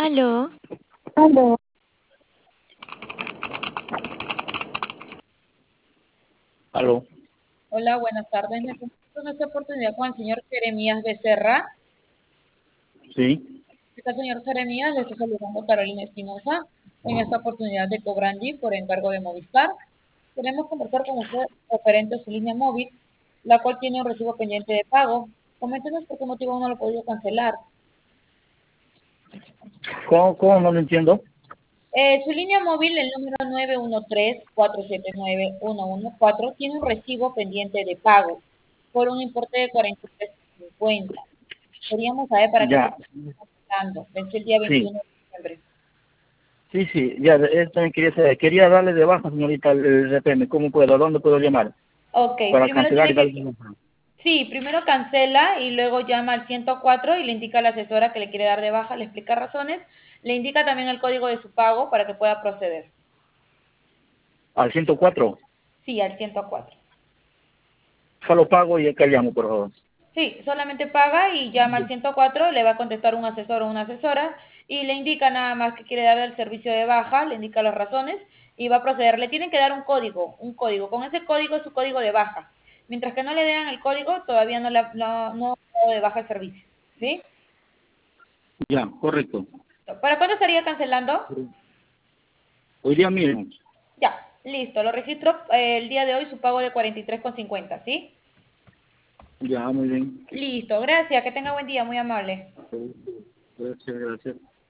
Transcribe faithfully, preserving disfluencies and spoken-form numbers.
Aló. Aló. Aló, Hola, buenas tardes. Me comunico en esta oportunidad con el señor Jeremías Becerra. sí, ¿Qué tal, señor Jeremías? Le está saludando Carolina Espinosa en esta oportunidad de Cobrandi por encargo de Movistar. Queremos conversar con usted referente a su línea móvil, la cual tiene un recibo pendiente de pago. Coméntenos por qué motivo no lo ha podido cancelar. ¿cómo, cómo no lo entiendo? Eh, su línea móvil, el número nueve uno tres, cuatro siete nueve, uno uno cuatro, tiene un recibo pendiente de pago por un importe de cuarenta y tres cincuenta. Queríamos saber para qué Ya, fecha está aplicando. Venció el día sí, veintiuno de diciembre. sí, sí, ya, esto también quería saber. Quería darle de baja, señorita, el, el R P M. ¿Cómo puedo? ¿A dónde puedo llamar? Ok, Para primero cancelar tiene y darle que... de baja. Sí, primero cancela y luego llama al ciento cuatro y le indica a la asesora que le quiere dar de baja, le explica razones, le indica también el código de su pago para que pueda proceder. Al ciento cuatro. Sí, al ciento cuatro. Solo pago y acá llamo, por favor. Sí, solamente paga y llama al ciento cuatro, le va a contestar un asesor o una asesora y le indica nada más que quiere dar el servicio de baja, le indica las razones y va a proceder. Le tienen que dar un código, un código. Con ese código es su código de baja. Mientras que no le den el código, todavía no, la, no, no ha dado de baja el servicio. ¿Sí? Ya, correcto. ¿Para cuándo estaría cancelando? Hoy día mismo. Ya, listo. Lo registro eh, el día de hoy su pago de cuarenta y tres con cincuenta, ¿sí? Ya, muy bien. Listo, gracias. Que tenga buen día, muy amable. Gracias, gracias.